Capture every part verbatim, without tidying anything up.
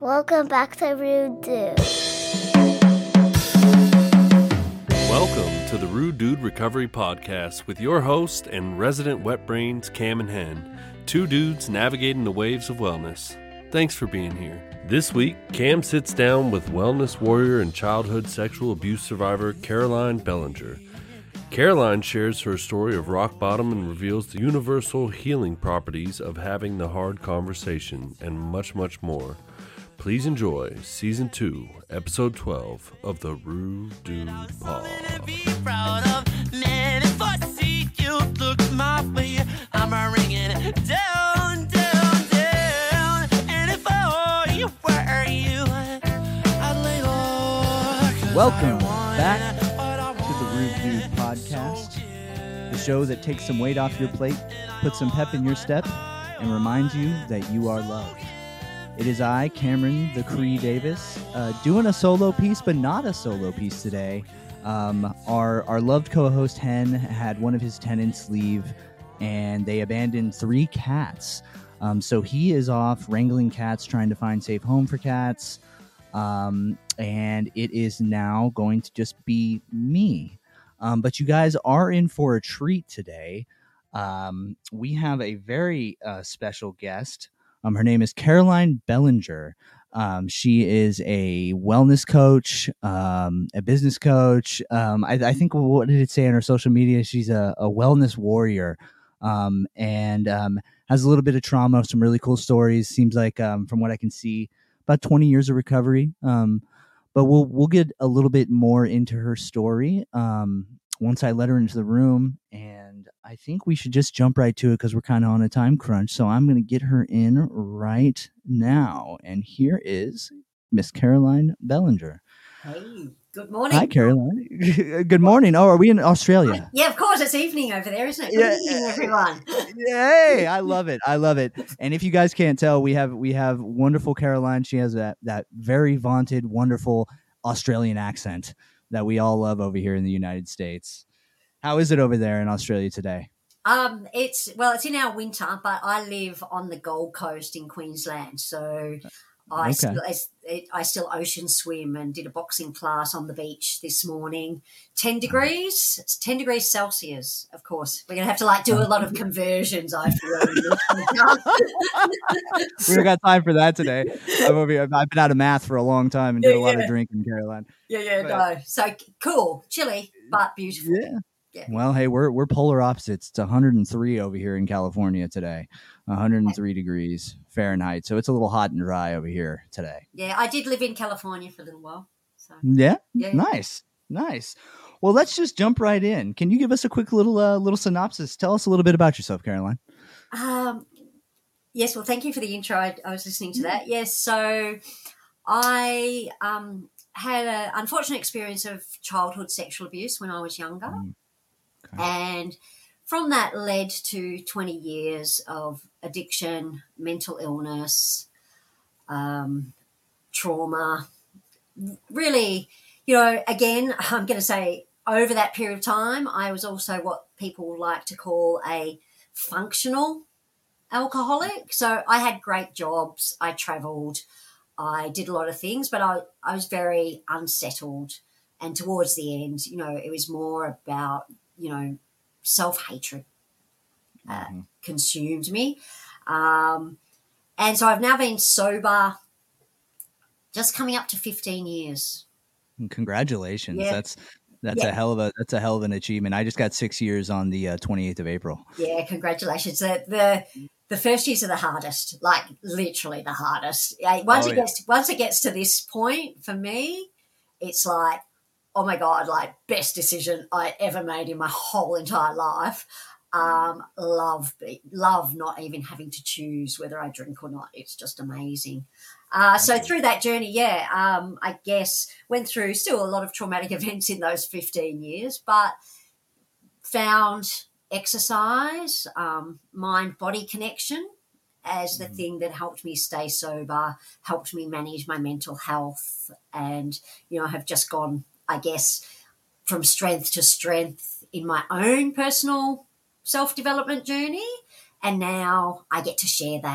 Welcome back to Rude Dude. Welcome to the Rude Dude Recovery Podcast with your host and resident wet brains, Cam and Hen, two dudes navigating the waves of wellness. Thanks for being here. This week, Cam sits down with wellness warrior and childhood sexual abuse survivor Caroline Bellinger. Caroline shares her story of rock bottom and reveals the universal healing properties of having the hard conversation and much, much more. Please enjoy Season two, Episode twelve of the Rude Dude Pod. Welcome back to the Rude Dude Podcast, the show that takes some weight off your plate, puts some pep in your step, and reminds you that you are loved. It is I, Cameron the Cree Davis, uh, doing a solo piece, but not a solo piece today. Um, our our loved co-host Hen had one of his tenants leave, and they abandoned three cats. Um, so he is off wrangling cats, trying to find safe home for cats. Um, and it is now going to just be me. Um, but you guys are in for a treat today. Um, we have a very uh, special guest. Um, her name is Caroline Bellinger. Um, she is a wellness coach, um, a business coach. Um, I, I think, what did it say on her social media? She's a, a wellness warrior, um, and um, has a little bit of trauma, some really cool stories. Seems like, um, from what I can see, about twenty years of recovery. Um, but we'll we'll get a little bit more into her story um, once I let her into the room. And I think we should just jump right to it because we're kind of on a time crunch. So I'm going to get her in right now. And here is Miss Caroline Bellinger. Hey, good morning. Hi, Caroline. Good morning. Oh, are we in Australia? Yeah, of course. It's evening over there, isn't it? Good Yeah. evening, everyone. Hey, I love it. I love it. And if you guys can't tell, we have we have wonderful Caroline. She has that that very vaunted, wonderful Australian accent that we all love over here in the United States. How is it over there in Australia today? Um, it's well, it's in our winter, but I live on the Gold Coast in Queensland, so I Okay. still I, I still ocean swim and did a boxing class on the beach this morning. Ten degrees, it's ten degrees Celsius. Of course, we're gonna have to like do a lot of conversions. I feel. We don't got time for that today. I'm over here. I've been out of math for a long time and did Yeah, a lot yeah. of drinking, Caroline. yeah, yeah, But- no. So cool, chilly, but beautiful. Yeah. Yeah. Well, hey, we're we're polar opposites. It's one hundred three over here in California today. one hundred three degrees Fahrenheit. So it's a little hot and dry over here today. Yeah, I did live in California for a little while. So Yeah? yeah, Nice. Nice. Well, let's just jump right in. Can you give us a quick little uh, little synopsis? Tell us a little bit about yourself, Caroline. Um, yes, well, thank you for the intro. I, I was listening to that. Yes, so I um, had an unfortunate experience of childhood sexual abuse when I was younger. Mm, okay. And from that led to twenty years of addiction, mental illness, um, trauma. Really, you know, again, I'm going to say over that period of time, I was also what people like to call a functional alcoholic. So I had great jobs. I traveled. I did a lot of things, but I, I was very unsettled. And towards the end, you know, it was more about, you know, self-hatred uh, Mhm. consumed me. Um, and so I've now been sober just coming up to fifteen years. Congratulations. Yeah. That's that's Yeah. a hell of a that's a hell of an achievement. I just got six years on the uh, twenty-eighth of April. Yeah, congratulations. The, the the first years are the hardest, like literally the hardest. Yeah, Once Oh, it yeah. gets once it gets to this point for me, it's like, oh my God, like best decision I ever made in my whole entire life. Um, love, be- love not even having to choose whether I drink or not. It's just amazing. Uh, so through that journey, yeah, um, I guess went through still a lot of traumatic events in those fifteen years, but found exercise, um, mind-body connection as the thing that helped me stay sober, helped me manage my mental health, and, you know, have just gone, I guess, from strength to strength in my own personal self-development journey. And now I get to share that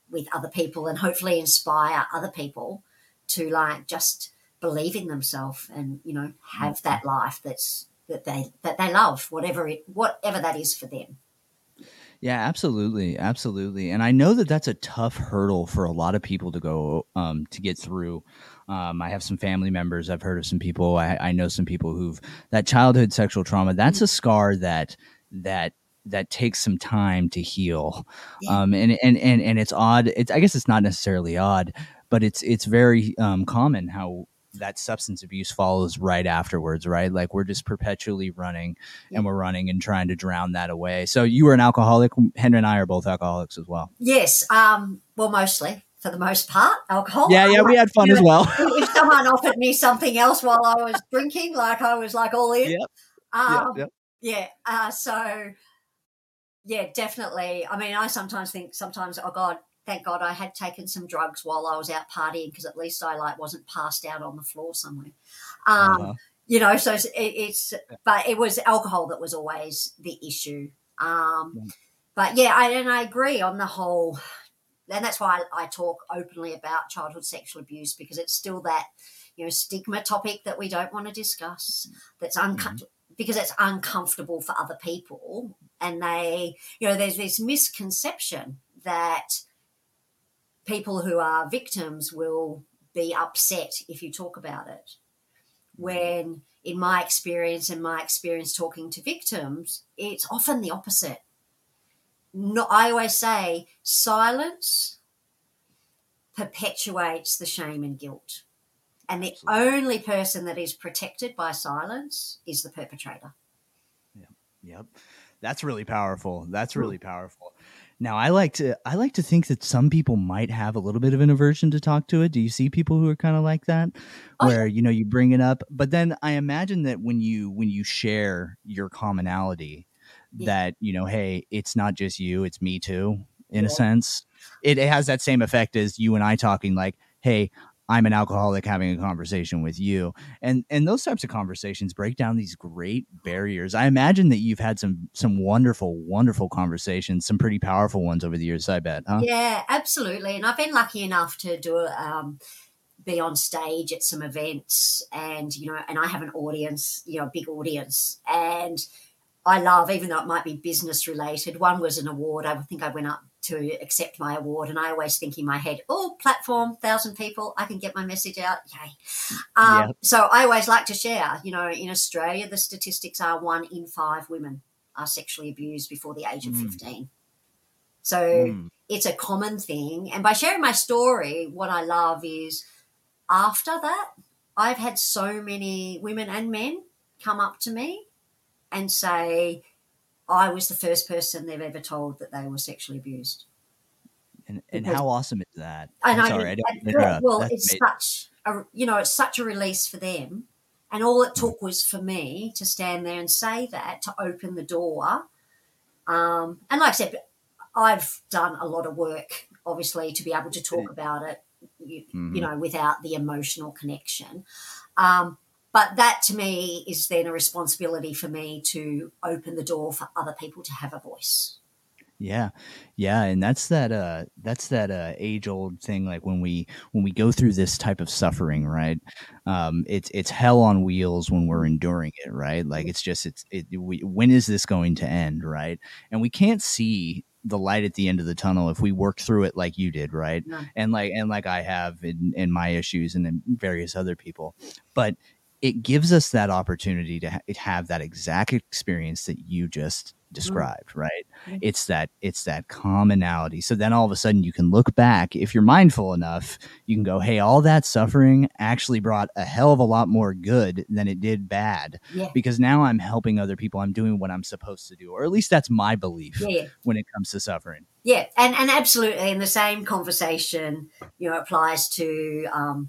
with other people and hopefully inspire other people to like just believe in themselves and, you know, have that life that's that they that they love, whatever it whatever that is for them. Yeah, absolutely. Absolutely. And I know that that's a tough hurdle for a lot of people to go um, to get through. Um, I have some family members. I've heard of some people. I, I know some people who've that childhood sexual trauma. That's a scar that that that takes some time to heal. Yeah. Um, and, and, and, and it's odd. It's, I guess it's not necessarily odd, but it's, it's very um, common how that substance abuse follows right afterwards, right? Like we're just perpetually running Yeah. and we're running and trying to drown that away. So you were an alcoholic. Henry and I are both alcoholics as well. Yes. Um, well, mostly, for the most part, alcohol. Yeah, yeah, we had fun You as know, well. If someone offered me something else while I was drinking, like I was like all in. Yep. Um, Yep, yep. Yeah. Uh, so, yeah, definitely. I mean, I sometimes think sometimes, oh, God, thank God I had taken some drugs while I was out partying because at least I like wasn't passed out on the floor somewhere. Um, Uh-huh. You know, so it's, it, it's but it was alcohol that was always the issue. Um, Yeah. But yeah, I, and I agree on the whole, and that's why I, I talk openly about childhood sexual abuse because it's still that, you know, stigma topic that we don't want to discuss. That's uncomfortable. Mm-hmm. Because it's uncomfortable for other people, and they, you know, there's this misconception that people who are victims will be upset if you talk about it. When in my experience and my experience talking to victims, it's often the opposite. No, I always say silence perpetuates the shame and guilt. And the Absolutely. Only person that is protected by silence is the perpetrator. Yep. Yep. That's really powerful. That's really powerful. Now, I like to I like to think that some people might have a little bit of an aversion to talk to it. Do you see people who are kind of like that, where, oh, yeah. you know, you bring it up, but then I imagine that when you when you share your commonality, yeah. that, you know, hey, it's not just you, it's me too, in yeah. a sense. It, it has that same effect as you and I talking like, hey, I'm an alcoholic having a conversation with you. And and those types of conversations break down these great barriers. I imagine that you've had some some wonderful, wonderful conversations, some pretty powerful ones over the years, I bet, huh? Yeah, absolutely. And I've been lucky enough to do it, um, be on stage at some events and, you know, and I have an audience, you know, a big audience. And I love, even though it might be business related, one was an award. I think I went up to accept my award, and I always think in my head, oh, platform, thousand people, I can get my message out. Yay. Um, yeah. So I always like to share, you know, in Australia, the statistics are one in five women are sexually abused before the age of mm. fifteen. So mm. it's a common thing. And by sharing my story, what I love is after that, I've had so many women and men come up to me and say, I was the first person they've ever told that they were sexually abused. And and because, how awesome is that? And I'm I, sorry, I don't and, interrupt. Well, That's it's amazing. such a, you know, it's such a release for them. And all it took was for me to stand there and say that, to open the door. Um, and like I said, I've done a lot of work, obviously, to be able to talk about it, you, mm-hmm. you know, without the emotional connection. Um, But that to me is then a responsibility for me to open the door for other people to have a voice. Yeah. Yeah. And that's that, uh, that's that, uh, age old thing. Like when we, when we go through this type of suffering, right. Um, it's, it's hell on wheels when we're enduring it. Right. Like it's just, it's, it, we, when is this going to end? Right. And we can't see the light at the end of the tunnel if we work through it like you did. Right. Yeah. And like, and like I have in, in my issues and in various other people, but it gives us that opportunity to ha- have that exact experience that you just described, mm-hmm. right? Mm-hmm. It's that, it's that commonality. So then all of a sudden you can look back, if you're mindful enough, you can go, hey, all that suffering actually brought a hell of a lot more good than it did bad, yeah. because now I'm helping other people. I'm doing what I'm supposed to do, or at least that's my belief yeah. when it comes to suffering. Yeah. And, and absolutely. And the same conversation, you know, applies to um,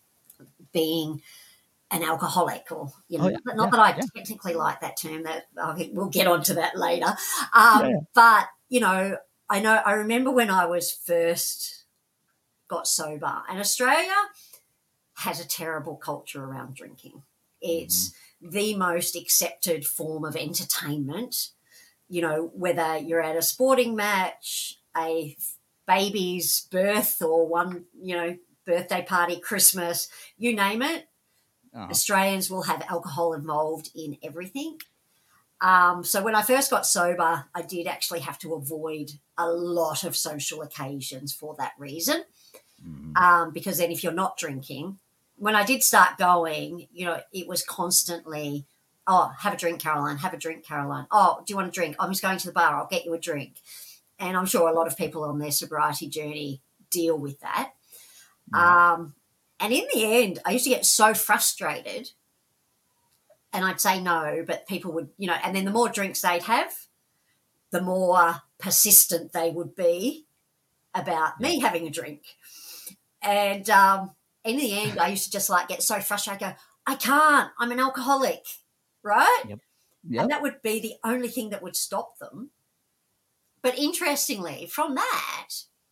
being an alcoholic, or, you know, oh, yeah, not yeah, that I yeah. technically like that term, that I we'll get onto that later. Um, yeah. But, you know, I know, I remember when I was first got sober, and Australia has a terrible culture around drinking. It's mm-hmm. the most accepted form of entertainment, you know, whether you're at a sporting match, a baby's birth or one, you know, birthday party, Christmas, you name it, uh-huh. Australians will have alcohol involved in everything. Um, so when I first got sober, I did actually have to avoid a lot of social occasions for that reason. Mm-hmm. Um, because then if you're not drinking, when I did start going, you know, it was constantly, oh, have a drink, Caroline, have a drink, Caroline. Oh, do you want a drink? I'm just going to the bar. I'll get you a drink. And I'm sure a lot of people on their sobriety journey deal with that. Mm-hmm. Um, and in the end, I used to get so frustrated and I'd say no, but people would, you know, and then the more drinks they'd have, the more persistent they would be about yeah. me having a drink. And um, in the end, I used to just like get so frustrated. I go, I can't, I'm an alcoholic, right? Yep. Yep. And that would be the only thing that would stop them. But interestingly, from that,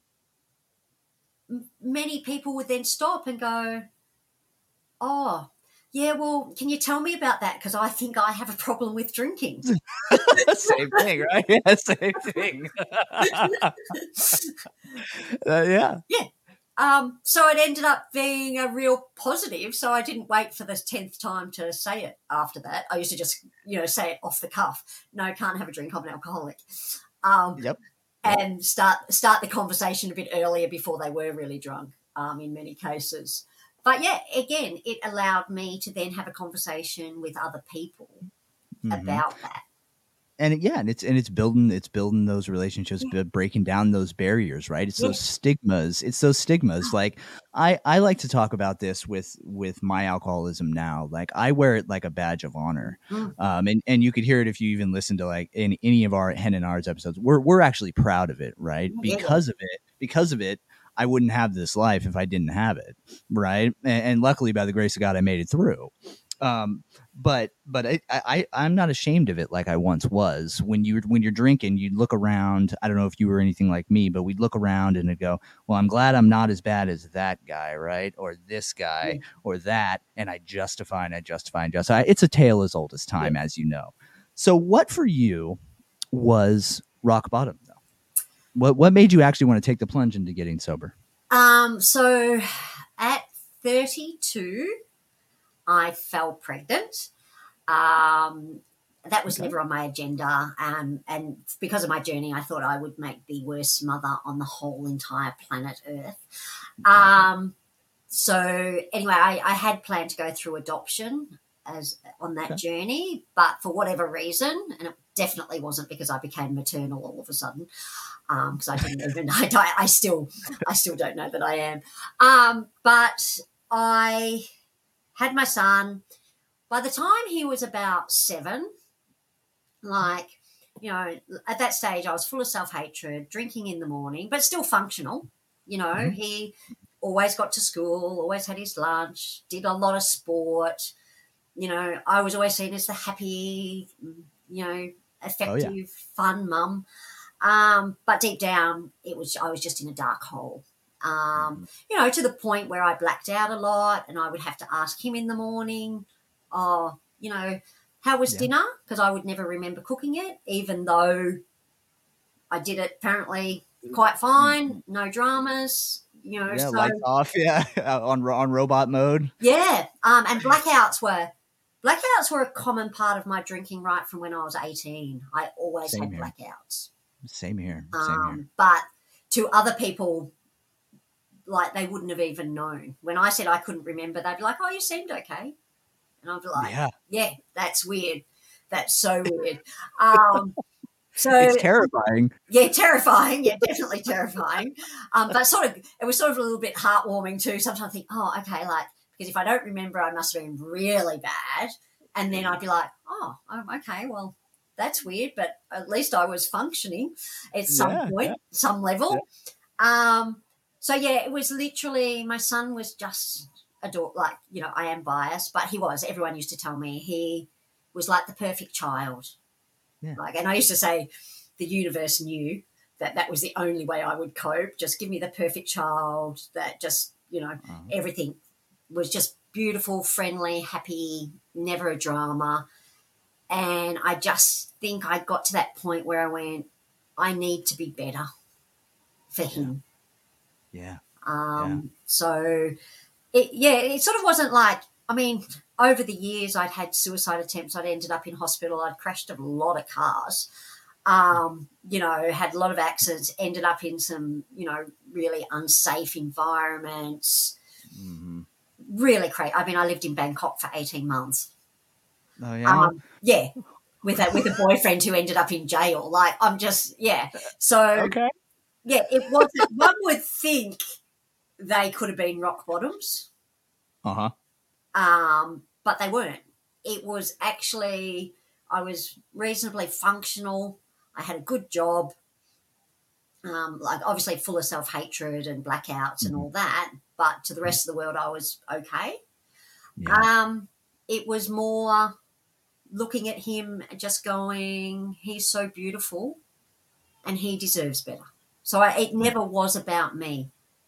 m- many people would then stop and go, oh, yeah, well, can you tell me about that? Because I think I have a problem with drinking. Same thing, right? Yeah, same thing. uh, yeah. Yeah. Um, so it ended up being a real positive. So I didn't wait for the tenth time to say it after that. I used to just, you know, say it off the cuff. No, can't have a drink. I'm an alcoholic. Um, yep. And start start the conversation a bit earlier before they were really drunk um, in many cases. But, yeah, again, it allowed me to then have a conversation with other people mm-hmm. about that. And yeah, and it's and it's building it's building those relationships, yeah. breaking down those barriers, right? It's yeah. those stigmas. It's those stigmas. Like I, I like to talk about this with with my alcoholism now. Like I wear it like a badge of honor. Mm. Um, and, and you could hear it if you even listen to like in any of our Hen and Ours episodes. We're we're actually proud of it, right? Yeah. Because of it, because of it, I wouldn't have this life if I didn't have it, right? And, and luckily, by the grace of God, I made it through. Um, but but I, I I'm not ashamed of it like I once was. When you when you're drinking, you look around. I don't know if you were anything like me, but we'd look around and it'd go, well, I'm glad I'm not as bad as that guy, right? Or this guy, yeah. or that, and I justify and I justify and justify. It's a tale as old as time, yeah. as you know. So, what for you was rock bottom, though? What what made you actually want to take the plunge into getting sober? Um. So, at thirty-two. I fell pregnant. Um, that was okay. never on my agenda. Um, and because of my journey, I thought I would make the worst mother on the whole entire planet Earth. Um, so anyway, I, I had planned to go through adoption as on that okay. journey, but for whatever reason, and it definitely wasn't because I became maternal all of a sudden, because um, I didn't even, I, I still, I still don't know that I am. Um, but I had my son. By the time he was about seven, like, you know, at that stage I was full of self-hatred, drinking in the morning, but still functional. You know, mm-hmm. he always got to school, always had his lunch, did a lot of sport. You know, I was always seen as the happy, you know, effective, oh, yeah. fun mum. Um, but deep down, it was I was just in a dark hole. Um, you know, to the point where I blacked out a lot and I would have to ask him in the morning, oh, you know, how was yeah. dinner? Because I would never remember cooking it, even though I did it apparently quite fine, no dramas, you know. Yeah, so, lights off, yeah, on on robot mode. Yeah, um, and blackouts were blackouts were a common part of my drinking right from when I was eighteen. I always Same had here. blackouts. Same here. Same um, here. But to other people, like they wouldn't have even known. When I said I couldn't remember, they'd be like, oh, you seemed okay. And I'd be like, yeah, yeah that's weird. That's so weird. Um, so it's terrifying. Yeah, terrifying. Yeah, definitely terrifying. Um, but sort of, it was sort of a little bit heartwarming too. Sometimes I think, oh, okay, like, because if I don't remember, I must have been really bad. And then I'd be like, oh, okay, well, that's weird, but at least I was functioning at some yeah, point, yeah. some level. Yeah. Um, So, yeah, it was literally my son was just adore, like, you know, I am biased, but he was. Everyone used to tell me he was like the perfect child. Yeah. Like, and I used to say the universe knew that that was the only way I would cope. Just give me the perfect child that just, you know, uh-huh. everything was just beautiful, friendly, happy, never a drama. And I just think I got to that point where I went, I need to be better for him. Yeah. Um, yeah. So, it, yeah, it sort of wasn't like, I mean, over the years I'd had suicide attempts. I'd ended up in hospital. I'd crashed a lot of cars, um, you know, had a lot of accidents, ended up in some, you know, really unsafe environments. Mm-hmm. Really crazy. I mean, I lived in Bangkok for eighteen months. Oh, yeah? Um, yeah, with a, with a boyfriend who ended up in jail. Like, I'm just, yeah. So, okay. yeah, it wasn't, one would think they could have been rock bottoms. Uh-huh. Um, but they weren't. It was actually, I was reasonably functional. I had a good job, um, like obviously full of self-hatred and blackouts mm-hmm. and all that. But to the rest of the world, I was okay. Yeah. Um, it was more looking at him just going, he's so beautiful and he deserves better. So I, it never was about me.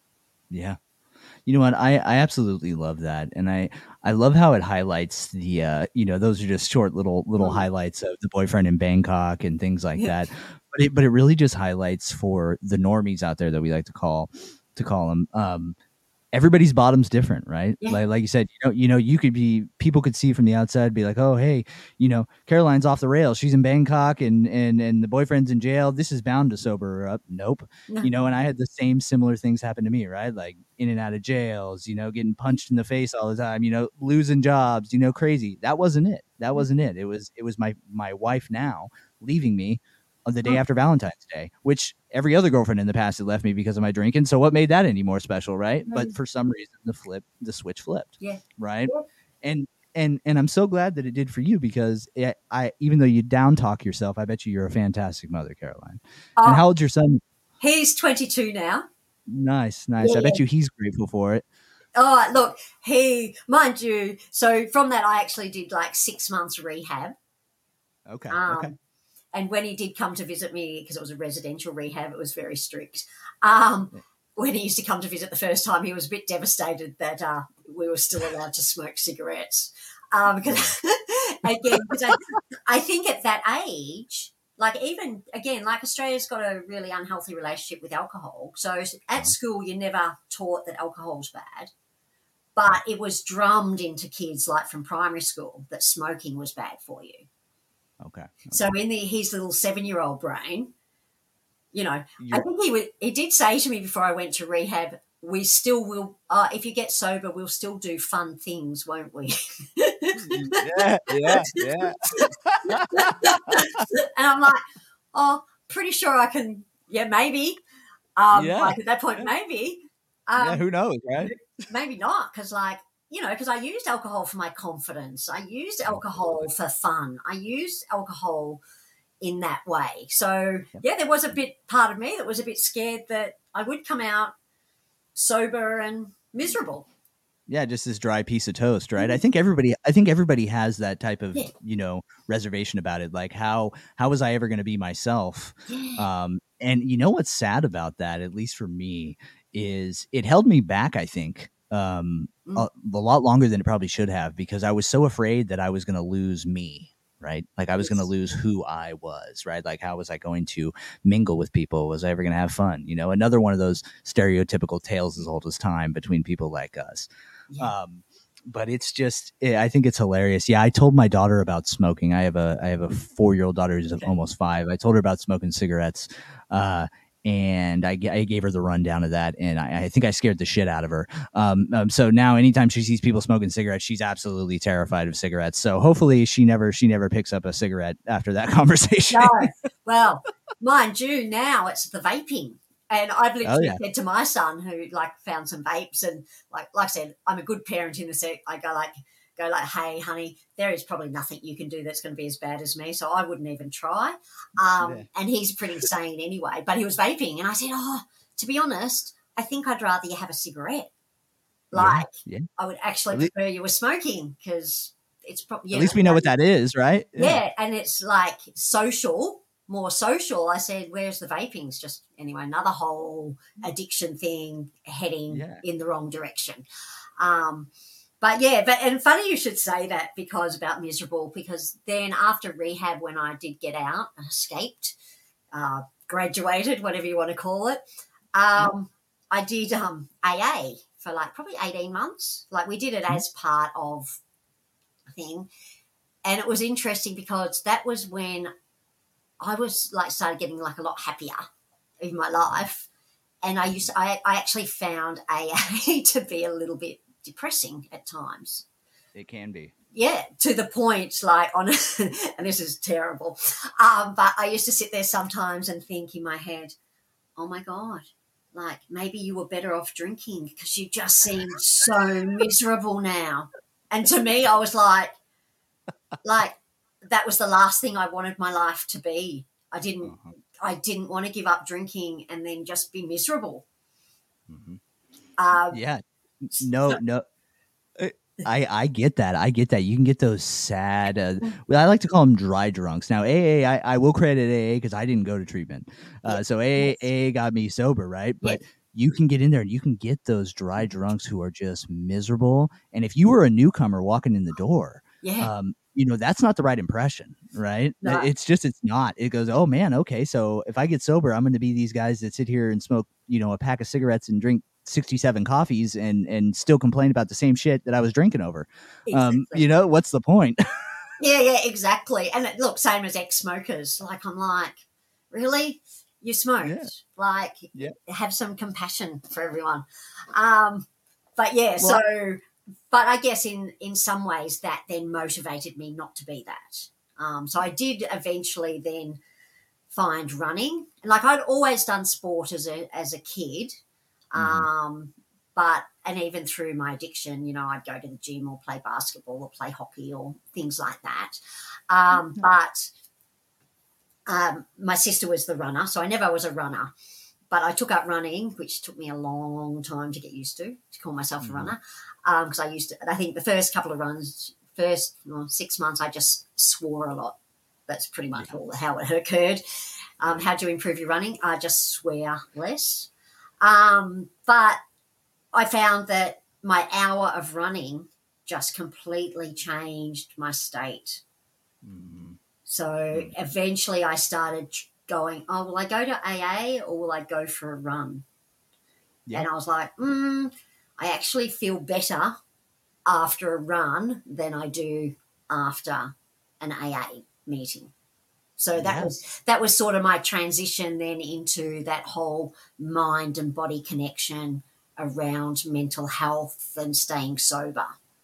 Yeah. You know what? I, I absolutely love that. And I, I love how it highlights the, uh, you know, those are just short little, little mm. highlights of the boyfriend in Bangkok and things like yeah. that. But it, but it really just highlights for the normies out there that we like to call, to call them, um, everybody's bottom's different, right? Yeah. Like, like you said, you know, you know, you could be, people could see from the outside, be like, oh, hey, you know, Caroline's off the rails. She's in Bangkok and, and, and the boyfriend's in jail. This is bound to sober her up. Nope. No. You know, and I had the same similar things happen to me, right? Like in and out of jails, you know, getting punched in the face all the time, you know, losing jobs, you know, crazy. That wasn't it. That wasn't it. It was, it was my, my wife now leaving me on the day after Valentine's Day, which every other girlfriend in the past had left me because of my drinking. So what made that any more special, right? Mm-hmm. But for some reason, the flip, the switch flipped. Yeah. Right. Yeah. And and and I'm so glad that it did for you because it, I even though you down talk yourself, I bet you you're a fantastic mother, Caroline. Uh, and how old's your son? He's twenty-two now. Nice, nice. Yeah. I bet you he's grateful for it. Oh, look, he, mind you. So from that, I actually did like six months rehab. Okay. Um, okay. And when he did come to visit me, because it was a residential rehab, it was very strict. Um, yeah. When he used to come to visit the first time, he was a bit devastated that uh, we were still allowed to smoke cigarettes. Um, because, again, because I, I think at that age, like even, again, like Australia's got a really unhealthy relationship with alcohol. So at school, you're never taught that alcohol's bad. But it was drummed into kids, like from primary school, that smoking was bad for you. Okay. okay. So in the his little seven-year-old brain, you know, You're... I think he would, he did say to me before I went to rehab, we still will, uh, if you get sober, we'll still do fun things, won't we? yeah, yeah, yeah. And I'm like, oh, pretty sure I can, yeah, maybe. Um, yeah. Like at that point, yeah. maybe. Um, yeah, who knows, right? Maybe not, because like, you know, because I used alcohol for my confidence. I used alcohol for fun. I used alcohol in that way. So, yeah, there was a bit part of me that was a bit scared that I would come out sober and miserable. Yeah, just this dry piece of toast, right? Mm-hmm. I think everybody I think everybody has that type of, yeah. you know, reservation about it. Like how how was I ever going to be myself? Yeah. Um, and you know what's sad about that, at least for me, is it held me back, I think. Um, mm. a, a lot longer than it probably should have, because I was so afraid that I was going to lose me, right? Like I was going to lose who I was, right? Like how was I going to mingle with people? Was I ever going to have fun? You know, another one of those stereotypical tales as old as time between people like us. Yeah. Um, but it's just, I think it's hilarious. Yeah, I told my daughter about smoking. I have a I have a four-year-old daughter who's okay. almost five. I told her about smoking cigarettes. Uh, And I, I gave her the rundown of that, and I, I think I scared the shit out of her. Um, um, so now, anytime she sees people smoking cigarettes, she's absolutely terrified of cigarettes. So hopefully, she never she never picks up a cigarette after that conversation. No, well, mind you, now it's the vaping, and I've literally oh, yeah. said to my son, who like found some vapes, and like like I said, I'm a good parent in the sense I go like. Go like, hey, honey, there is probably nothing you can do that's going to be as bad as me, so I wouldn't even try. Um, yeah. And he's pretty sane anyway, but he was vaping. And I said, oh, to be honest, I think I'd rather you have a cigarette. Like, yeah, yeah. I would actually least, prefer you were smoking because it's probably... At least we know what that is, right? Yeah. yeah, and it's like social, more social. I said, where's the vaping? It's just, anyway, another whole addiction thing heading yeah. in the wrong direction. Um But yeah, but and funny you should say that because about miserable, because then after rehab, when I did get out, escaped, uh, graduated, whatever you want to call it, Um, I did um, A A for like probably eighteen months. Like we did it as part of a thing. And it was interesting because that was when I was like started getting like a lot happier in my life. And I used to, I, I actually found A A to be a little bit depressing at times. It can be. Yeah, to the point like on, and this is terrible, um, but I used to sit there sometimes and think in my head, oh my God, like maybe you were better off drinking because you just seem so miserable now. And to me, I was like, like that was the last thing I wanted my life to be. I didn't, uh-huh. I didn't want to give up drinking and then just be miserable. Mm-hmm. Um, yeah, no, so, no. I, I get that. I get that. You can get those sad, uh, well, I like to call them dry drunks. Now, A A, I, I will credit A A because I didn't go to treatment. Uh, yes. So A A, yes. A A got me sober, right? But yes. you can get in there and you can get those dry drunks who are just miserable. And if you were a newcomer walking in the door, yeah. um, you know, that's not the right impression, right? No. It's just, it's not. It goes, oh, man, okay, so if I get sober, I'm going to be these guys that sit here and smoke, you know, a pack of cigarettes and drink sixty-seven coffees and and still complain about the same shit that I was drinking over. Exactly. Um, you know, what's the point? yeah, yeah, exactly. And it, look, same as ex-smokers. Like, I'm like, really? You smoked? Yeah. Like, yeah. have some compassion for everyone. Um, but yeah, well, so, but I guess in, in some ways that then motivated me not to be that. Um, so I did eventually then find running. And like, I'd always done sport as a as a kid. Um, but, and even through my addiction, you know, I'd go to the gym or play basketball or play hockey or things like that. Um, mm-hmm. But um, my sister was the runner, so I never was a runner. But I took up running, which took me a long time to get used to, to call myself mm-hmm. a runner. Because um, I used to, I think the first couple of runs, first well, six months, I just swore a lot. That's pretty much all how it occurred. Um, how do you improve your running? I just swear less. Um, but I found that my hour of running just completely changed my state. Mm-hmm. So mm-hmm. eventually I started going, oh, will I go to A A or will I go for a run? Yeah. And I was like, mm, I actually feel better after a run than I do after an A A meeting. So that yeah. was that was sort of my transition then into that whole mind and body connection around mental health and staying sober.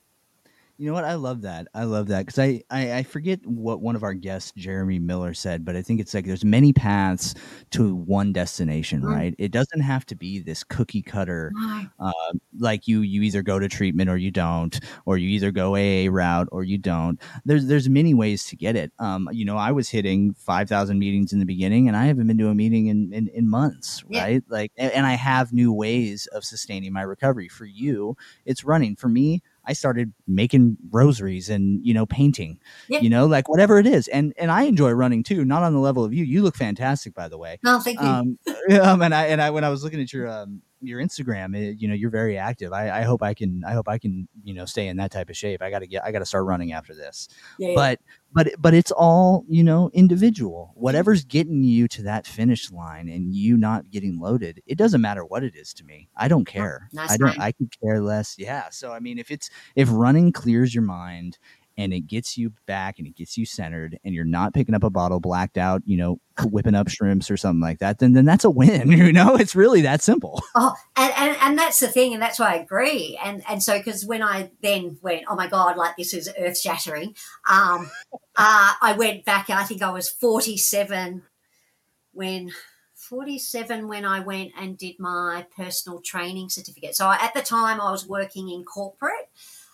You know what? I love that. I love that because I, I, I forget what one of our guests, Jeremy Miller, said, but I think it's like there's many paths to one destination, mm. right? It doesn't have to be this cookie cutter, mm. uh, like you you either go to treatment or you don't, or you either go A A route or you don't. There's there's many ways to get it. Um, you know, I was hitting five thousand meetings in the beginning, and I haven't been to a meeting in, in, in months, yeah. right? Like, and, and I have new ways of sustaining my recovery. For you, it's running. For me, I started making rosaries and, you know, painting, yeah. you know, like whatever it is. And and I enjoy running too, not on the level of you. You look fantastic, by the way. No, thank you. Um, um and I and I when I was looking at your um your Instagram, it, you know, you're very active. I, I hope I can I hope I can, you know, stay in that type of shape. I gotta get I gotta start running after this. Yeah, yeah. But but but it's all, you know, individual. Whatever's getting you to that finish line and you not getting loaded, it doesn't matter what it is to me. I don't care. Nice I don't mind. I could care less. Yeah. So I mean, if it's if running clears your mind and it gets you back and it gets you centered and you're not picking up a bottle blacked out, you know, whipping up shrimps or something like that, then then that's a win. You know, it's really that simple. Oh, and, and, and that's the thing. And that's why I agree. And, and so, cause when I then went, oh my God, like this is earth shattering. Um, uh, I went back, I think I was forty-seven when forty-seven when I went and did my personal training certificate. So at the time I was working in corporate,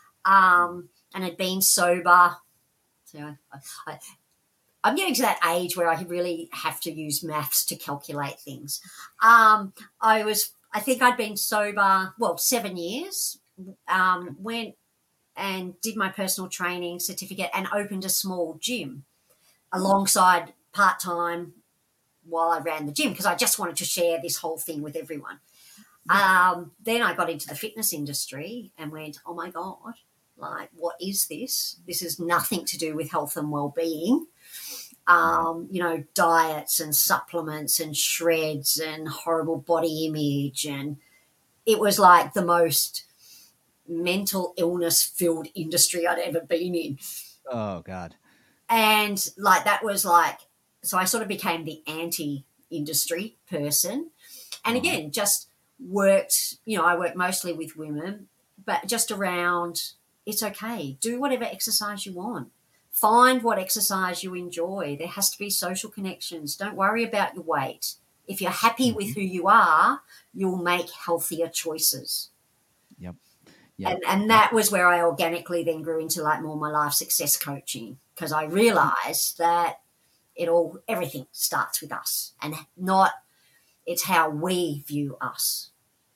um, and had been sober. So I, I, I'm getting to that age where I really have to use maths to calculate things. Um, I was, I think I'd been sober, well, seven years, um, went and did my personal training certificate and opened a small gym alongside part-time while I ran the gym because I just wanted to share this whole thing with everyone. Um, then I got into the fitness industry and went, oh, my God. Like, what is this? This is nothing to do with health and well-being. um, you know, diets and supplements and shreds and horrible body image. And it was like the most mental illness filled industry I'd ever been in. Oh, God. And like that was like, so I sort of became the anti industry person. And Uh-huh. again, just worked, you know, I worked mostly with women, but just around it's okay. Do whatever exercise you want. Find what exercise you enjoy. There has to be social connections. Don't worry about your weight. If you're happy with who you are, you'll make healthier choices. Yep. Yep. And, and that was where I organically then grew into like more my life success coaching, because I realized that it all, everything starts with us and not, it's how we view us.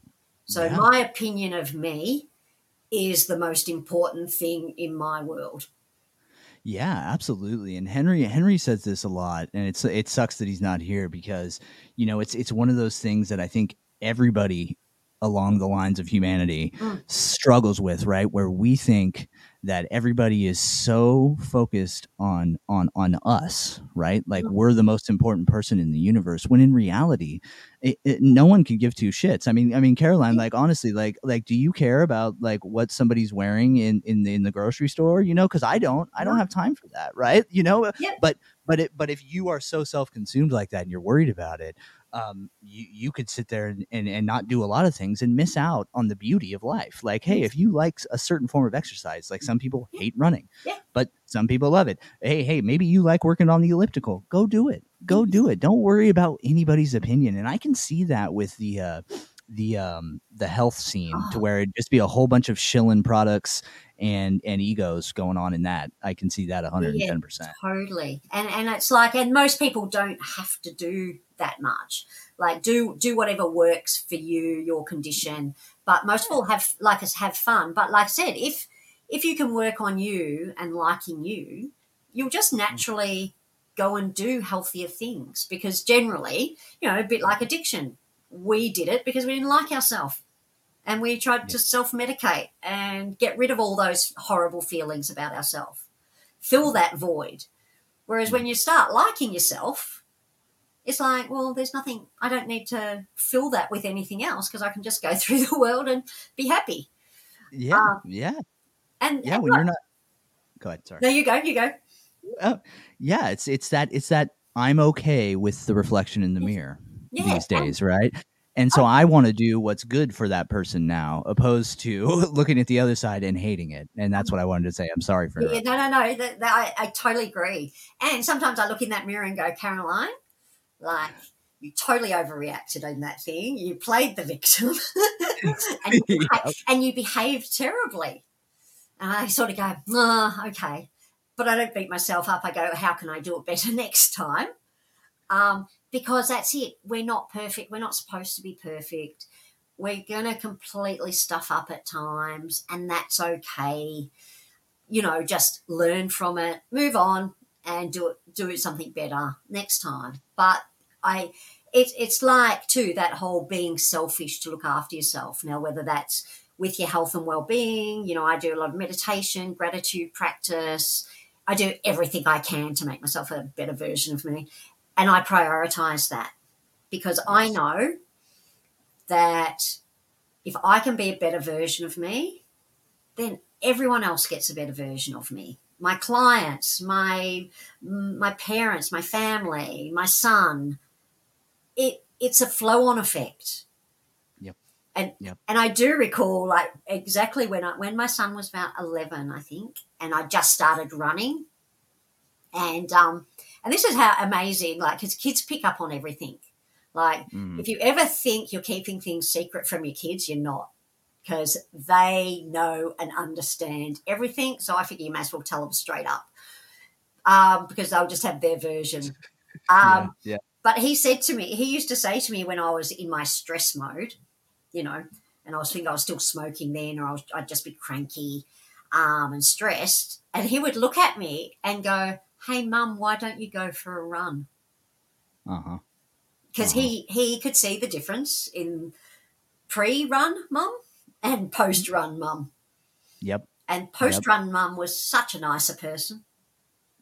So Yeah. my opinion of me is the most important thing in my world. Yeah, absolutely. And Henry Henry says this a lot, and it's it sucks that he's not here because, you know, it's it's one of those things that I think everybody along the lines of humanity Mm. struggles with, right? Where we think that everybody is so focused on on on us, right? Like Mm. we're the most important person in the universe, when in reality, it, it, no one can give two shits. I mean, I mean, Caroline, like honestly, like like, do you care about like what somebody's wearing in in the, in the grocery store? You know, because I don't, I don't No. have time for that, right? You know, Yep. but but it but if you are so self-consumed like that and you're worried about it, um, you, you could sit there and, and, and not do a lot of things and miss out on the beauty of life. Like, hey, if you like a certain form of exercise, like some people hate running, Yeah. but some people love it. Hey, hey, maybe you like working on the elliptical. Go do it. Go do it. Don't worry about anybody's opinion. And I can see that with the uh, the um, the health scene, to Oh. where it'd just be a whole bunch of shilling products and and egos going on in that. I can see that one hundred ten percent. Totally. And and it's like, and most people don't have to do that much. Like do do whatever works for you, your condition. But most people have like us have fun. But like I said, if if you can work on you and liking you, you'll just naturally go and do healthier things. Because generally, you know, a bit like addiction. We did it because we didn't like ourselves. And we tried to self-medicate and get rid of all those horrible feelings about ourselves. Fill that void. Whereas when you start liking yourself, it's like, well, there's nothing, I don't need to fill that with anything else because I can just go through the world and be happy. Yeah, Um, yeah, And yeah. and When look, you're not, go ahead. Sorry. no, you go, you go. Uh, yeah, it's it's that it's that I'm okay with the reflection in the mirror Yeah, these days, right? And so I want to do what's good for that person now, opposed to looking at the other side and hating it. And that's what I wanted to say. I'm sorry for Yeah, interrupting. no, no, no. That, that, I, I totally agree. And sometimes I look in that mirror and go, Caroline, like you totally overreacted on that thing. You played the victim, and, you beha- Yep. and you behaved terribly. And I sort of go, oh, okay. But I don't beat myself up. I go, how can I do it better next time? Um, because that's it. We're not perfect. We're not supposed to be perfect. We're going to completely stuff up at times, and that's okay. You know, just learn from it, move on, and do it, do something better next time. But I, it's it's like too that whole being selfish to look after yourself. Now, whether that's with your health and well-being, you know, I do a lot of meditation, gratitude practice. I do everything I can to make myself a better version of me, and I prioritize that because I know that if I can be a better version of me, then everyone else gets a better version of me. My clients, my my parents, my family, my son. It it's a flow-on effect. Yep. And Yep. and I do recall like exactly when I when my son was about eleven, I think, and I just started running. And um and this is how amazing, like, because kids pick up on everything. Like, Mm. if you ever think you're keeping things secret from your kids, you're not, because they know and understand everything. So I figure you may as well tell them straight up, um, because they'll just have their version. Um, yeah. But he said to me, he used to say to me when I was in my stress mode, you know, and I was thinking I was still smoking then, or I was, I'd just be cranky um, and stressed. And he would look at me and go, hey, Mum, why don't you go for a run? Uh huh. Because he, he could see the difference in pre-run mum and post-run mum. Yep. And post-run mum was such a nicer person.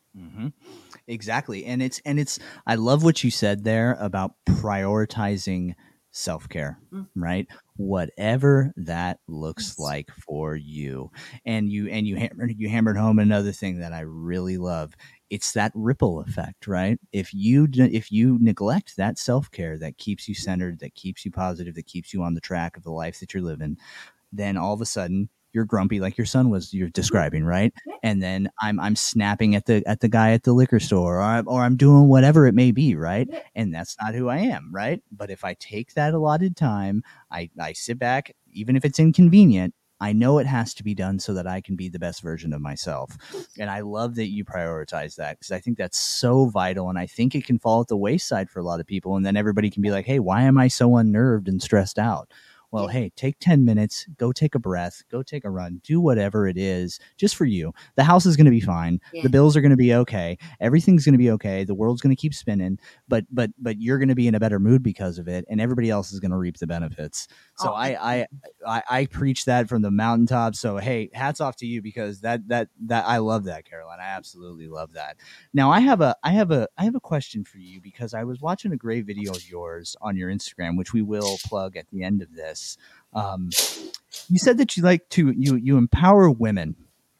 Mm-hmm. Exactly. And it's, and it's, I love what you said there about prioritizing self-care, Mm. right? Whatever that looks Yes. like for you. And you, and you hammered, you hammered home another thing that I really love. It's that ripple effect, right? If you, if you neglect that self-care that keeps you centered, that keeps you positive, that keeps you on the track of the life that you're living, then all of a sudden you're grumpy like your son was you're describing, right? Yeah. And then I'm I'm snapping at the at the guy at the liquor store, or I'm, or I'm doing whatever it may be, right? Yeah. And that's not who I am, right? But if I take that allotted time, I I sit back, even if it's inconvenient, I know it has to be done so that I can be the best version of myself. And I love that you prioritize that, because I think that's so vital, and I think it can fall at the wayside for a lot of people, and then everybody can be like, hey, why am I so unnerved and stressed out? Well, Yeah. hey, take ten minutes, go take a breath, go take a run, do whatever it is just for you. The house is going to be fine. Yeah. The bills are going to be okay. Everything's going to be okay. The world's going to keep spinning, but but but you're going to be in a better mood because of it, and everybody else is going to reap the benefits. So Oh, I, I I I preach that from the mountaintop. So hey, hats off to you, because that that that I love that, Caroline. I absolutely love that. Now I have a I have a I have a question for you, because I was watching a great video of yours on your Instagram, which we will plug at the end of this. Um, you said that you like to you you empower women,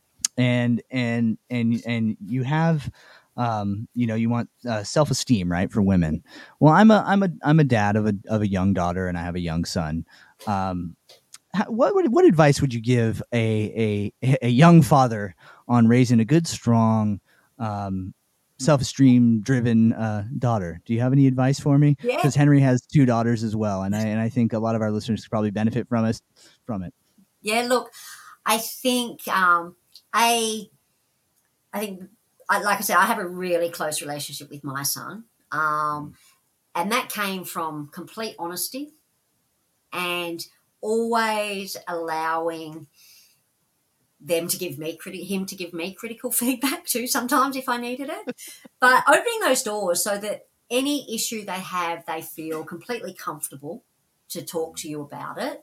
and and and and you have um, you know, you want uh, self-esteem, right, for women. Well, I'm a I'm a I'm a dad of a of a young daughter, and I have a young son. Um, how, what what what advice would you give a a a young father on raising a good, strong, um, self-esteem driven uh, daughter? Do you have any advice for me? Yeah. Because Henry has two daughters as well, and I and I think a lot of our listeners could probably benefit from us from it. Yeah, look, I think um, I, I think, I, like I said, I have a really close relationship with my son, um, and that came from complete honesty and always allowing them to give me criti- him to give me critical feedback too, sometimes if I needed it, but opening those doors so that any issue they have, they feel completely comfortable to talk to you about it.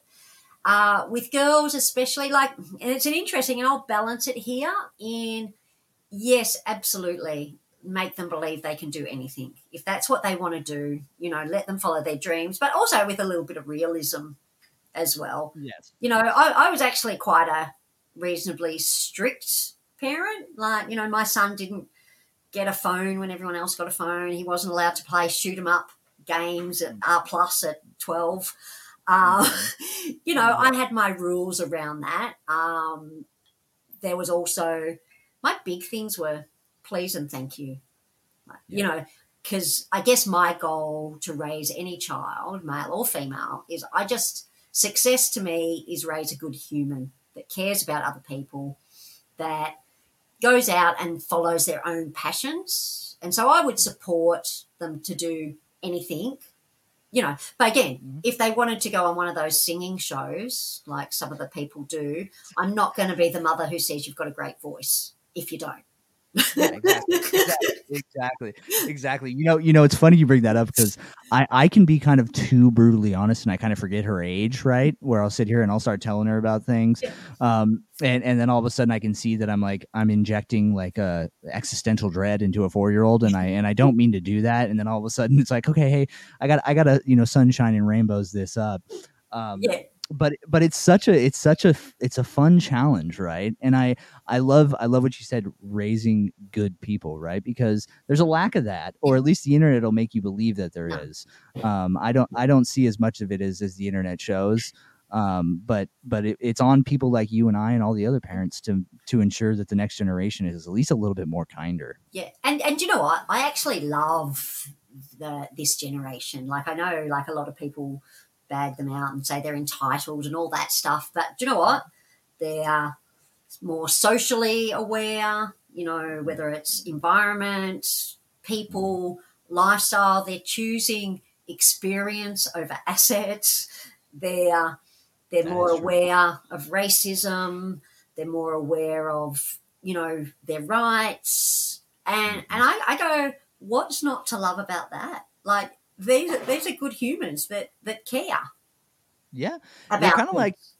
Uh, with girls especially, like, and it's an interesting, and I'll balance it here in, yes, absolutely, make them believe they can do anything. If that's what they want to do, you know, let them follow their dreams, but also with a little bit of realism as well. Yes. You know, I, I was actually quite a reasonably strict parent. Like, you know, my son didn't get a phone when everyone else got a phone. He wasn't allowed to play shoot 'em up games at R plus at twelve. Uh, you know, I had my rules around that. Um, there was also, my big things were please and thank you. You know, because I guess my goal to raise any child, male or female, is I just, success to me is raise a good human that cares about other people, that goes out and follows their own passions. And so I would support them to do anything. You know, but again, mm-hmm. if they wanted to go on one of those singing shows, like some of the people do, I'm not going to be the mother who says you've got a great voice if you don't. Yeah, exactly, exactly, exactly, exactly. You know, you know, it's funny you bring that up, because I, I can be kind of too brutally honest, and I kind of forget her age, right? Where I'll sit here and I'll start telling her about things, um, and and then all of a sudden I can see that I'm like I'm injecting like a existential dread into a four year old, and I and I don't mean to do that, and then all of a sudden it's like, okay, hey, I got I got to you know sunshine and rainbows this up. Um, yeah. But but it's such a it's such a it's a fun challenge, right? And I I love I love what you said, raising good people, right? Because there's a lack of that, or at least the internet will make you believe that there is. Um, I don't I don't see as much of it as as the internet shows. Um, but but it, it's on people like you and I and all the other parents to to ensure that the next generation is at least a little bit more kinder. Yeah, and and you know what? I actually love the this generation. Like I know, like a lot of people bag them out and say they're entitled and all that stuff. But do you know what? They're more socially aware, you know, whether it's environment, people, lifestyle. They're choosing experience over assets. They're, they're That more is true. aware of racism. They're more aware of, you know, their rights. And, and I, I go, what's not to love about that? Like, These these are good humans that, that care. Yeah, About they're kind of like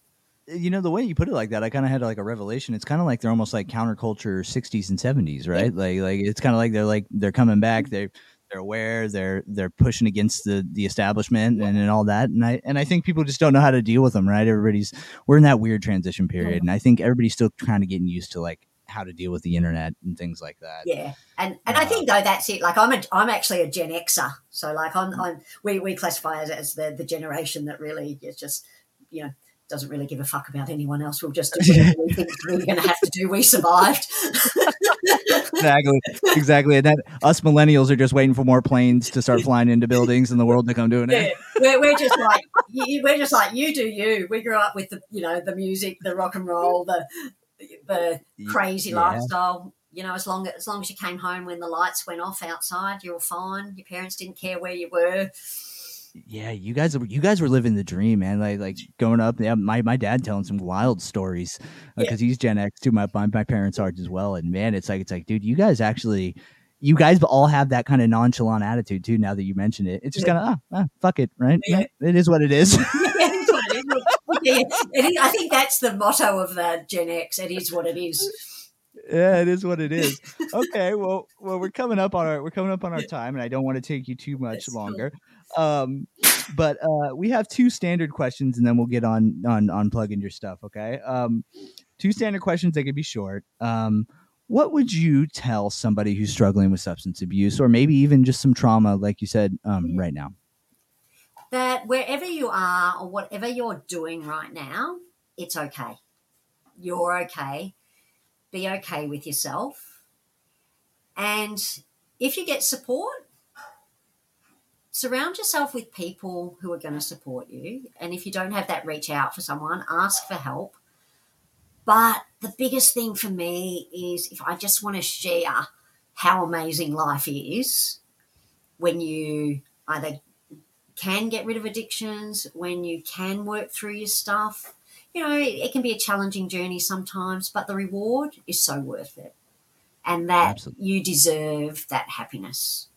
you know, the way you put it like that, I kind of had like a revelation. It's kind of like they're almost like counterculture sixties and seventies, right? Yeah. Like, like it's kind of like they're like they're coming back. They they're aware. They're they're pushing against the the establishment and, and all that. And I and I think people just don't know how to deal with them, right? Everybody's we're in that weird transition period, and I think everybody's still kind of getting used to like how to deal with the internet and things like that. Yeah, and and uh, I think though that's it. Like I'm a I'm actually a Gen Xer, so like I'm I'm we we classify it as the the generation that really is just you know. doesn't really give a fuck about anyone else. We'll just do whatever we think we're going to have to do. We survived. Exactly. Exactly. And that us millennials are just waiting for more planes to start flying into buildings and the world to come doing it. Yeah. We're, we're just like, you, we're just like, you do you. We grew up with the, you know, the music, the rock and roll, the, the crazy yeah. lifestyle. You know, as long, as long as you came home when the lights went off outside, you were fine. Your parents didn't care where you were. Yeah, you guys, you guys were living the dream, man. Like, like growing up, yeah, my, my dad telling some wild stories because uh, yeah. he's Gen X too. My, my my parents are as well, and man, it's like it's like, dude, you guys actually, you guys all have that kind of nonchalant attitude too. Now that you mention it, it's just yeah. kind of ah, ah, fuck it, right? Yeah. Yeah, it is what it is. Yeah, it is what it is. Yeah, it is. I think that's the motto of the Gen X. It is what it is. Yeah, it is what it is. Okay, well, well, we're coming up on our we're coming up on our time, and I don't want to take you too much that's longer. Cool. Um, but uh, we have two standard questions, and then we'll get on on on plugging your stuff. Okay, um, two standard questions. They could be short. Um, what would you tell somebody who's struggling with substance abuse, or maybe even just some trauma, like you said um, right now? That wherever you are or whatever you're doing right now, it's okay. You're okay. Be okay with yourself. And if you get support, surround yourself with people who are going to support you. And if you don't have that, reach out for someone, ask for help. But the biggest thing for me is if I just want to share how amazing life is when you either can get rid of addictions, when you can work through your stuff. You know, it can be a challenging journey sometimes, but the reward is so worth it. And that Absolutely. You deserve that happiness.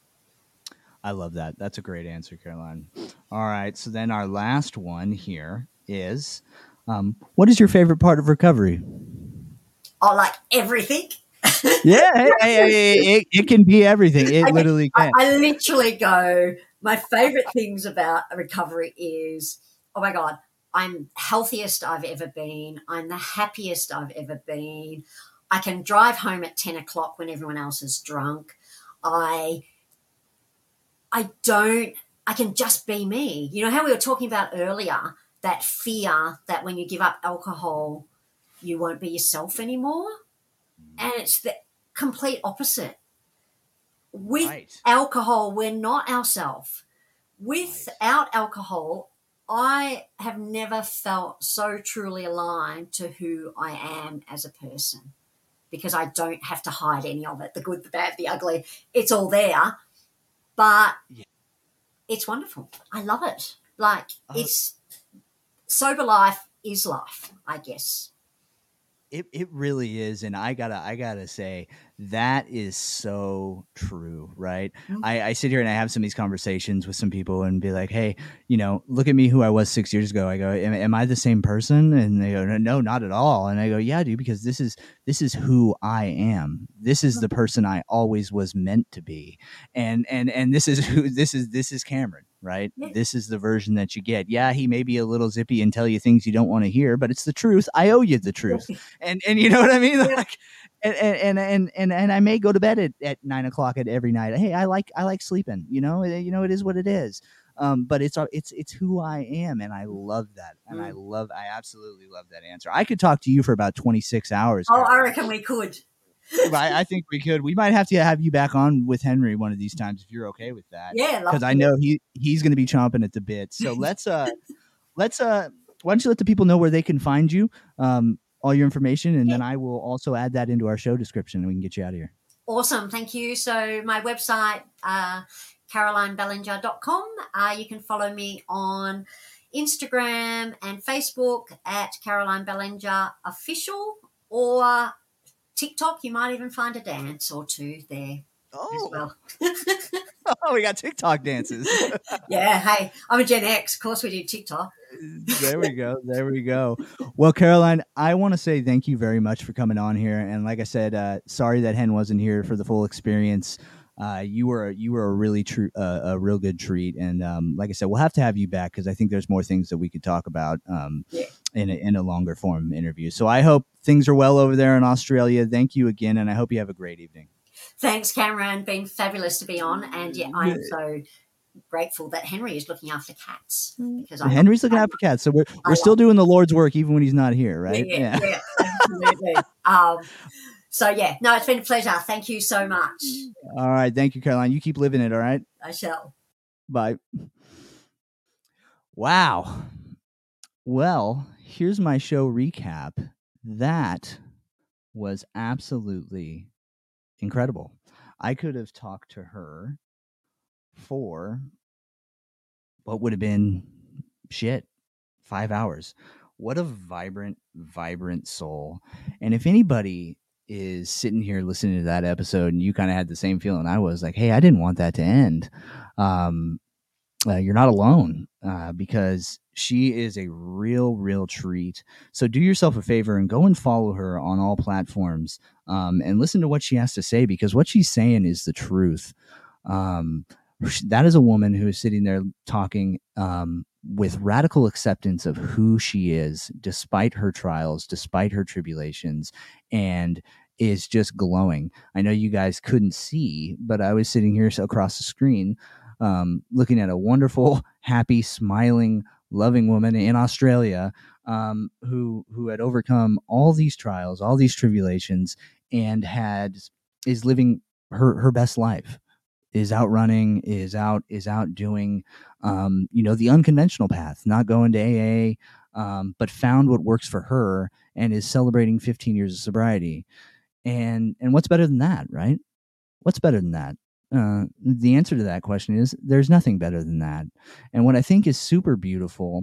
I love that. That's a great answer, Caroline. All right. So then our last one here is, um, what is your favorite part of recovery? Oh, like everything. Yeah. Hey, hey, hey, it, it can be everything. It okay, literally can. I, I literally go, my favorite things about recovery is, oh my God, I'm healthiest I've ever been. I'm the happiest I've ever been. I can drive home at ten o'clock when everyone else is drunk. I I don't, I can just be me. You know how we were talking about earlier, that fear that when you give up alcohol, you won't be yourself anymore? And it's the complete opposite. With right. alcohol, we're not ourselves. Without right. alcohol, I have never felt so truly aligned to who I am as a person because I don't have to hide any of it, the good, the bad, the ugly. It's all there, but yeah. it's wonderful. I love it. Like oh. it's sober life is life, I guess. It it really is, and I gotta I gotta say that is so true, right? Mm-hmm. I, I sit here and I have some of these conversations with some people and be like, hey, you know, look at me who I was six years ago. I go, am, am I the same person? And they go, no, not at all. And I go, yeah, dude, because this is this is who I am. This is the person I always was meant to be, and and and this is who this is this is Cameron. Right. Yeah. This is the version that you get. Yeah, he may be a little zippy and tell you things you don't want to hear, but it's the truth. I owe you the truth. and and you know what I mean? Yeah. Like and, and and and and I may go to bed at, at nine o'clock at every night. Hey, I like I like sleeping, you know, you know, it is what it is. Um, but it's it's it's who I am, and I love that. And mm. I love I absolutely love that answer. I could talk to you for about twenty-six hours. Oh, I reckon we could. I, I think we could. We might have to have you back on with Henry one of these times if you're okay with that. Yeah, because I know he he's going to be chomping at the bit. So let's uh let's uh why don't you let the people know where they can find you, um, all your information, and then I will also add that into our show description, and we can get you out of here. Awesome, thank you. So my website, uh, caroline bellinger dot com. Uh, you can follow me on Instagram and Facebook at Caroline Bellinger Official, or TikTok, you might even find a dance or two there. Oh, well. oh, we got TikTok dances. Yeah, hey, I'm a Gen X. Of course we do TikTok. There we go. There we go. Well, Caroline, I want to say thank you very much for coming on here. And like I said, uh, sorry that Hen wasn't here for the full experience. Uh, you were you were a really true uh, a real good treat. And um, like I said, we'll have to have you back because I think there's more things that we could talk about um, yeah. in a, in a longer form interview. So I hope things are well over there in Australia. Thank you again, and I hope you have a great evening. Thanks, Cameron. Been fabulous to be on, and yeah, I am so grateful that Henry is looking after cats because I'm Henry's looking after cats, so we're we're still doing the Lord's work even when he's not here, right? Yeah, yeah, yeah. yeah absolutely. um, so yeah, no, it's been a pleasure. Thank you so much. All right, thank you, Caroline. You keep living it. All right, I shall. Bye. Wow. Well, here's my show recap. That was absolutely incredible. I could have talked to her for what would have been shit five hours. What a vibrant, vibrant soul. And if anybody is sitting here listening to that episode and you kind of had the same feeling I was, like, hey, I didn't want that to end, um, uh, you're not alone, uh, because she is a real, real treat. So do yourself a favor and go and follow her on all platforms, um, and listen to what she has to say, because what she's saying is the truth. Um, that is a woman who is sitting there talking um, with radical acceptance of who she is, despite her trials, despite her tribulations, and is just glowing. I know you guys couldn't see, but I was sitting here across the screen um, looking at a wonderful, happy, smiling, loving woman in Australia um, who who had overcome all these trials, all these tribulations, and had is living her her best life. Is out running, is out is out doing, um, you know, the unconventional path, not going to A A, um, but found what works for her and is celebrating fifteen years of sobriety. And and what's better than that, right? What's better than that? Uh, the answer to that question is there's nothing better than that. And what I think is super beautiful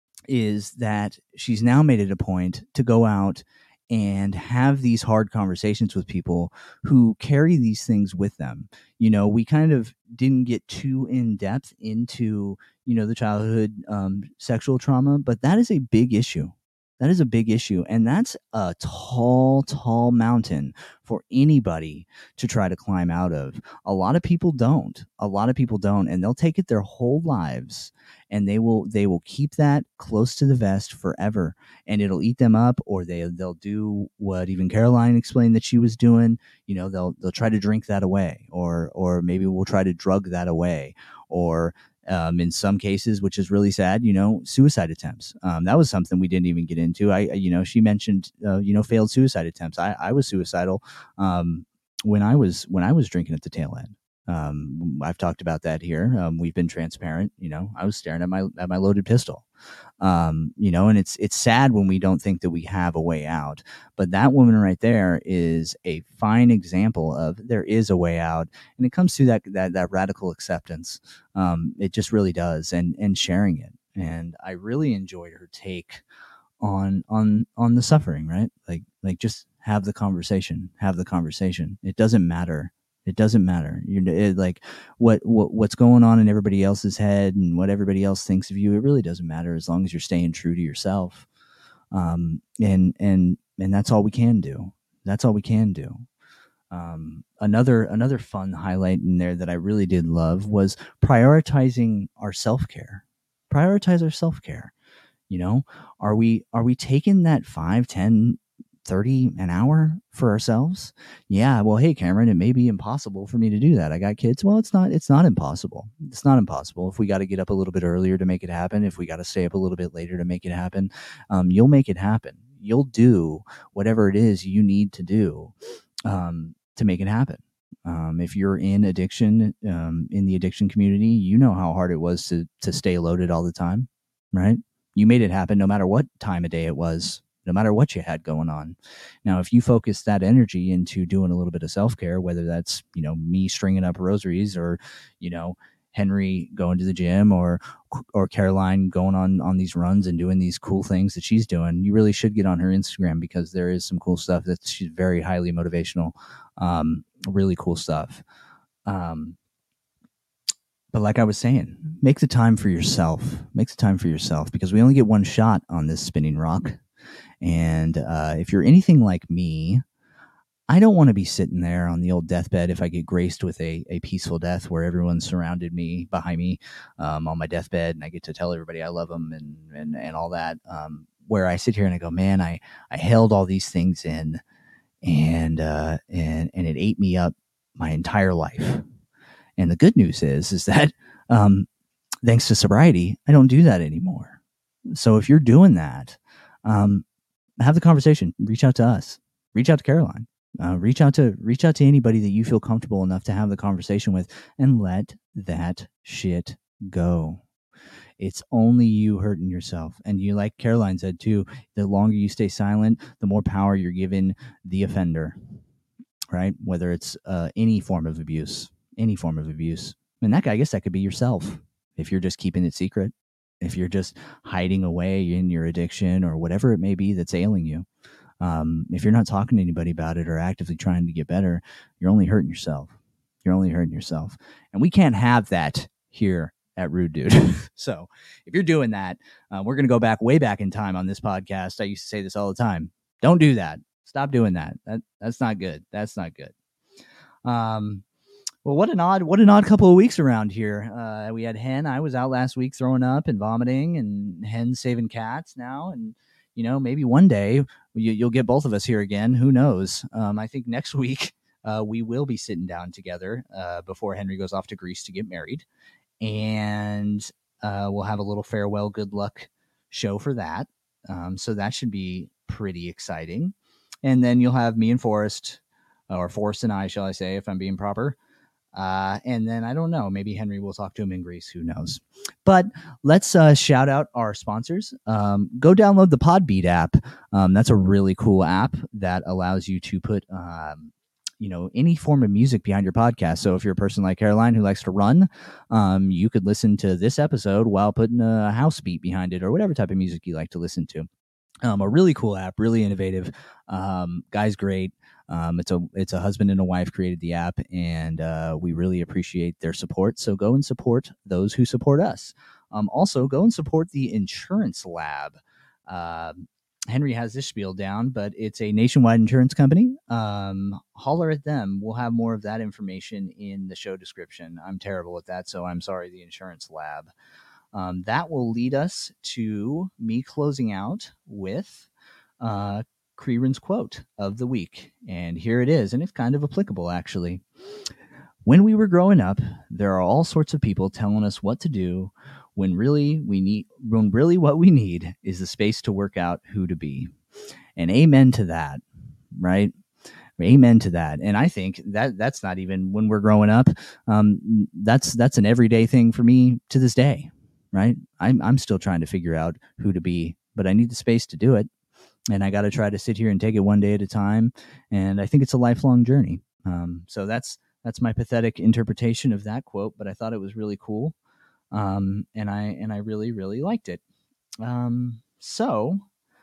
is that she's now made it a point to go out and have these hard conversations with people who carry these things with them. You know, we kind of didn't get too in depth into, you know, the childhood um, sexual trauma, but that is a big issue. That is a big issue. And that's a tall, tall mountain for anybody to try to climb out of. A lot of people don't. A lot of people don't. And they'll take it their whole lives and they will they will keep that close to the vest forever. And it'll eat them up, or they they'll do what even Caroline explained that she was doing. You know, they'll they'll try to drink that away, or or maybe we'll try to drug that away, or Um, in some cases, which is really sad, you know, suicide attempts. Um, that was something we didn't even get into. I, you know, she mentioned, uh, you know, failed suicide attempts. I, I was suicidal um, when I was when I was drinking at the tail end. Um, I've talked about that here. Um, we've been transparent. You know, I was staring at my at my loaded pistol. Um, you know, and it's it's sad when we don't think that we have a way out. But that woman right there is a fine example of there is a way out, and it comes through that that that radical acceptance. Um, it just really does, and and sharing it. And I really enjoyed her take on on on the suffering. Right, like like just have the conversation. Have the conversation. It doesn't matter. It doesn't matter. You're it, like what, what what's going on in everybody else's head and what everybody else thinks of you. It really doesn't matter as long as you're staying true to yourself. Um, and and and that's all we can do. That's all we can do. Um, another another fun highlight in there that I really did love was prioritizing our self-care. Prioritize our self-care. You know, are we are we taking that five, ten, thirty an hour for ourselves? Yeah, well, hey, Cameron, it may be impossible for me to do that. I got kids. Well, it's not, it's not impossible. It's not impossible. If we got to get up a little bit earlier to make it happen, if we got to stay up a little bit later to make it happen, um, you'll make it happen. You'll do whatever it is you need to do um, to make it happen. Um, if you're in addiction, um, in the addiction community, you know how hard it was to, to stay loaded all the time, right? You made it happen no matter what time of day it was. No matter what you had going on. Now, if you focus that energy into doing a little bit of self-care, whether that's, you know, me stringing up rosaries, or, you know, Henry going to the gym, or or Caroline going on, on these runs and doing these cool things that she's doing, you really should get on her Instagram, because there is some cool stuff that she's very highly motivational, um, really cool stuff. Um, but like I was saying, make the time for yourself. Make the time for yourself because we only get one shot on this spinning rock. And uh, if you're anything like me, I don't want to be sitting there on the old deathbed if I get graced with a, a peaceful death where everyone's surrounded me behind me um, on my deathbed and I get to tell everybody I love them and, and, and all that. Um, where I sit here and I go, man, I, I held all these things in and, uh, and, and it ate me up my entire life. And the good news is, is that um, thanks to sobriety, I don't do that anymore. So if you're doing that, um, have the conversation, reach out to us, reach out to Caroline. Uh, reach out to reach out to anybody that you feel comfortable enough to have the conversation with and let that shit go. It's only you hurting yourself. And you, like Caroline said too, the longer you stay silent, the more power you're giving the offender, right? Whether it's uh, any form of abuse, any form of abuse. And that, I guess that could be yourself if you're just keeping it secret, if you're just hiding away in your addiction or whatever it may be that's ailing you. Um, if you're not talking to anybody about it or actively trying to get better, you're only hurting yourself. You're only hurting yourself. And we can't have that here at Rude Dude. So if you're doing that, uh, we're going to go back way back in time on this podcast. I used to say this all the time. Don't do that. Stop doing that. That that's not good. That's not good. Um, well, what an odd, what an odd couple of weeks around here. Uh, we had Hen. I was out last week throwing up and vomiting, and Hen saving cats now. And, you know, maybe one day you, you'll get both of us here again. Who knows? Um, I think next week uh, we will be sitting down together uh, before Henry goes off to Greece to get married. And uh, we'll have a little farewell good luck show for that. Um, so that should be pretty exciting. And then you'll have me and Forrest, or Forrest and I, shall I say, if I'm being proper. Uh, and then I don't know, maybe Henry will talk to him in Greece. Who knows? But let's uh, shout out our sponsors. Um, go download the Podbeat app. Um, that's a really cool app that allows you to put, um, you know, any form of music behind your podcast. So if you're a person like Caroline who likes to run, um, you could listen to this episode while putting a house beat behind it or whatever type of music you like to listen to. Um, a really cool app, really innovative. Um, guy's great. Um, it's a it's a husband and a wife created the app, and uh, we really appreciate their support. So go and support those who support us. Um, also, go and support the Insurance Lab. Uh, Henry has this spiel down, but it's a nationwide insurance company. Um, holler at them. We'll have more of that information in the show description. I'm terrible at that, so I'm sorry, the Insurance Lab. Um, that will lead us to me closing out with uh, Creeran's quote of the week. And here it is, and it's kind of applicable, actually. When we were growing up, there are all sorts of people telling us what to do when really we need, when really what we need is the space to work out who to be. And amen to that, right? Amen to that. And I think that that's not even when we're growing up. Um, that's that's an everyday thing for me to this day. Right. I'm I'm still trying to figure out who to be, but I need the space to do it. And I got to try to sit here and take it one day at a time. And I think it's a lifelong journey. Um, so that's that's my pathetic interpretation of that quote. But I thought it was really cool. Um, and I and I really, really liked it. Um, so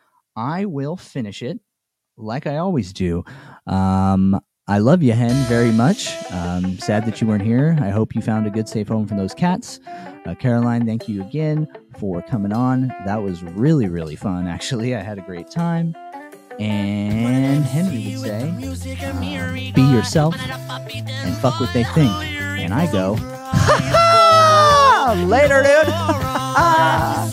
I will finish it like I always do. Um, I love you, Hen, very much. Um, sad that you weren't here. I hope you found a good, safe home from those cats. Uh, Caroline, thank you again for coming on. That was really, really fun, actually. I had a great time. And Henry would say, um, be yourself and fuck what they think. And I go, later, dude.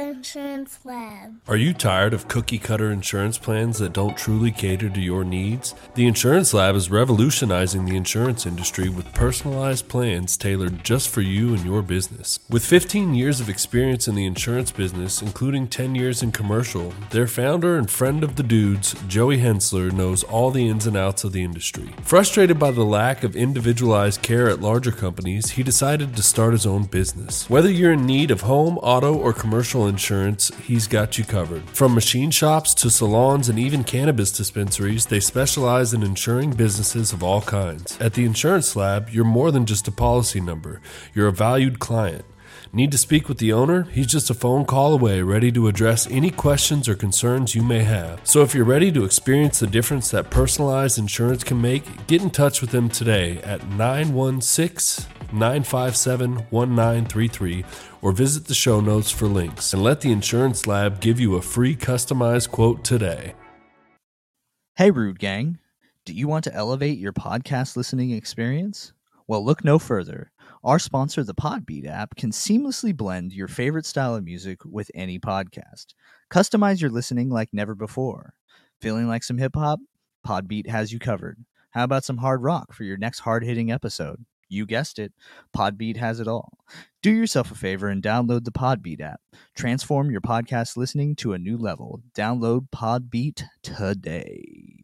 Insurance Lab. Are you tired of cookie-cutter insurance plans that don't truly cater to your needs? The Insurance Lab is revolutionizing the insurance industry with personalized plans tailored just for you and your business. With fifteen years of experience in the insurance business, including ten years in commercial, their founder and friend of the dudes, Joey Hensler, knows all the ins and outs of the industry. Frustrated by the lack of individualized care at larger companies, he decided to start his own business. Whether you're in need of home, auto, or commercial insurance, he's got you covered. From machine shops to salons and even cannabis dispensaries, they specialize in insuring businesses of all kinds. At the Insurance Lab, you're more than just a policy number. You're a valued client. Need to speak with the owner? He's just a phone call away, ready to address any questions or concerns you may have. So if you're ready to experience the difference that personalized insurance can make, get in touch with them today at nine one six, nine five seven, one nine three three or visit the show notes for links, and let the Insurance Lab give you a free customized quote today. Hey, Rude Gang. Do you want to elevate your podcast listening experience? Well, look no further. Our sponsor, the Podbeat app, can seamlessly blend your favorite style of music with any podcast. Customize your listening like never before. Feeling like some hip-hop? Podbeat has you covered. How about some hard rock for your next hard-hitting episode? You guessed it, Podbeat has it all. Do yourself a favor and download the Podbeat app. Transform your podcast listening to a new level. Download Podbeat today.